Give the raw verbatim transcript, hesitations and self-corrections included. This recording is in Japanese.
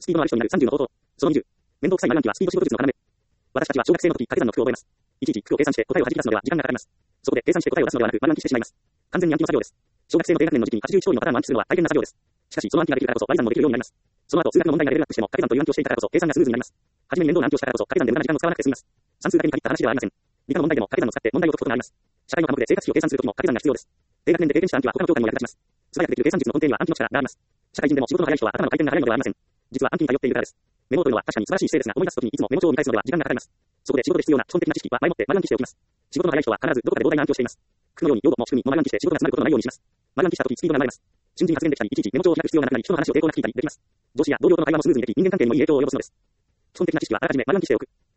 スピードのある人になるさんじゅうの方法。そのにじゅう。面倒くさい前暗記はスピード仕事術の要。私たちは小学生の時掛け算の服を覚えます。いちいち服を計算して答えを弾き出すのでは時間がかかります。そこで計算して答えを出すのではなく前暗記してしまいます。完全に暗記の作業です。小学生の低学年の時期にはちじゅういち通りのパターンを暗記するのは大変な作業です。しかし、その暗記ができるからこそ割り算もできるようになります。その後、数学の問題がレベルアップしても掛け算という暗記をしていたからこそ計算がスムーズになります。はじめに面倒な暗記をしたからこそ掛け算で無駄な時間を使わなくて済みます。算数だけに限った話ではありません。理科の問題でも掛け算を使って問題を解くことがあります。社会の科目で生活費を計算するときも掛け算が必要です。低学年で経験した暗記は他の教科にも役立ちます。素早くできる計算術の根底には暗記の力があります。社会人でも仕事の速い人は頭の回転が速いのではありません。実は暗記に頼っているからです。メモというのは確かに素晴らしい姿勢ですが、思い出すときにいつもメモ帳を見返すのでは時間がかかります。そこで仕事で必要な基本的な知識は前もって丸暗記しておきます。仕事の速い人は必ずどこかで膨大な暗記をしています。服のように用語も仕組みも丸暗記して仕事が詰まることのないようにします。丸暗記したときスピードが生まれます。瞬時に発言できたり、いちいちメモ帳を開く必要がなくなり、人の話を抵抗なく聞いたりできます。上司や同僚との会話もスムーズにでき、人間関係にもいい影響を及ぼすのです。基本的な知識はあらかじめ丸暗記しておく。